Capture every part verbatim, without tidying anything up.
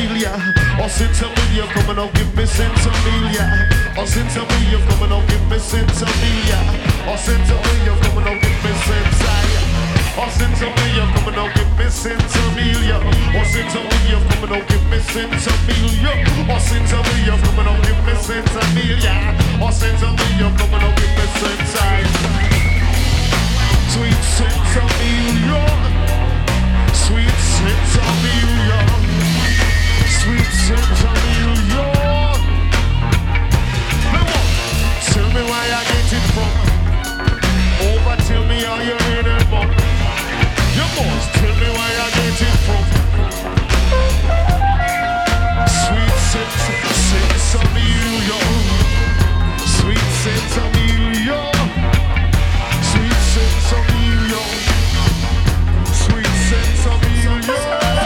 Amelia. Oh, since Amelia, come and give me since Amelia. Oh, since Amelia, come and give me since Amelia. Oh, since Amelia, come and give me since I. Oh, since Amelia, come and give me since Amelia. Oh, since Amelia, come and give me since Amelia. Oh, since Amelia, come and give me since Amelia. Oh, since Amelia, come and give me since I. Sweet since Amelia. Sweet since Amelia. Sweet since Amelia. Tell me where I get it from. Over, tell me how you read it, mom. You must tell me where I get it from. Sweet since, since Amelia. Sweet since Amelia. Sweet since Amelia. Sweet since Amelia.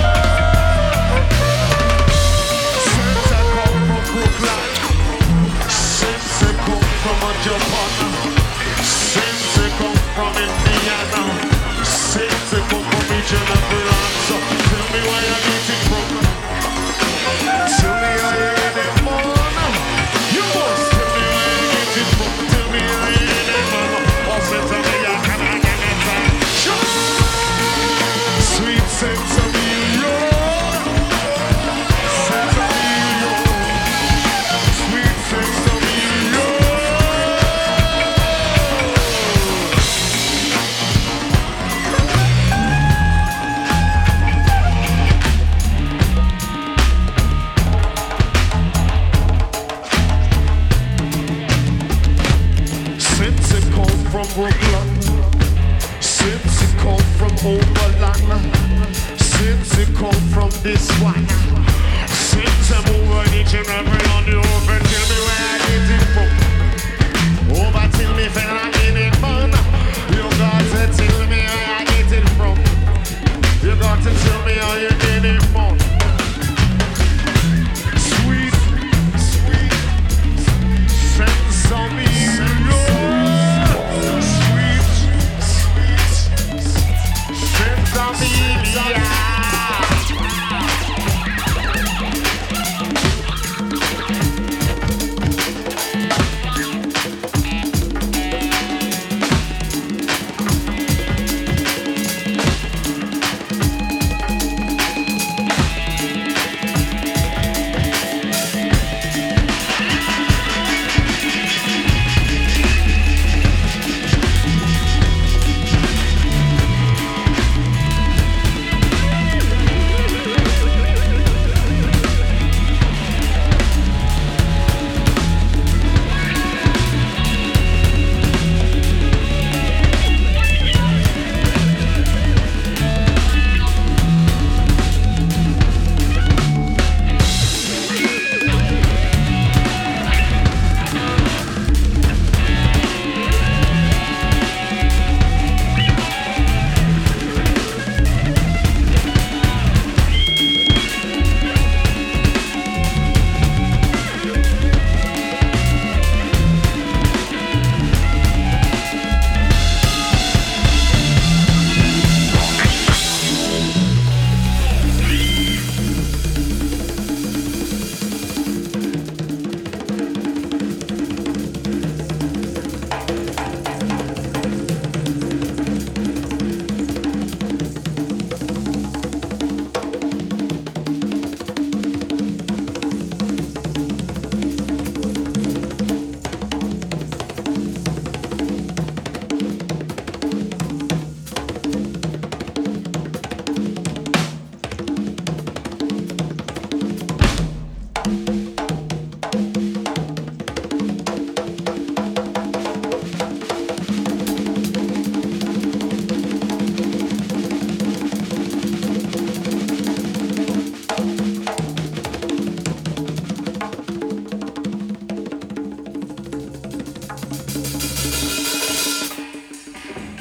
Since I come from Brooklyn. Since I come from Japan. Since I come from Indiana. Since I come from region of France. Tell me where I get it from. Tell me how you get it from. You must tell me where you get it from. Tell me how you get it from. Oh, since I'm here, can I get it from? Sweet sense of you. Sense of you. Sweet sense of you. Since it come from Brooklyn, since it come from Overland, since it come from this one, since I'm over each and every on the open, tell me where I get it from. Over till me fell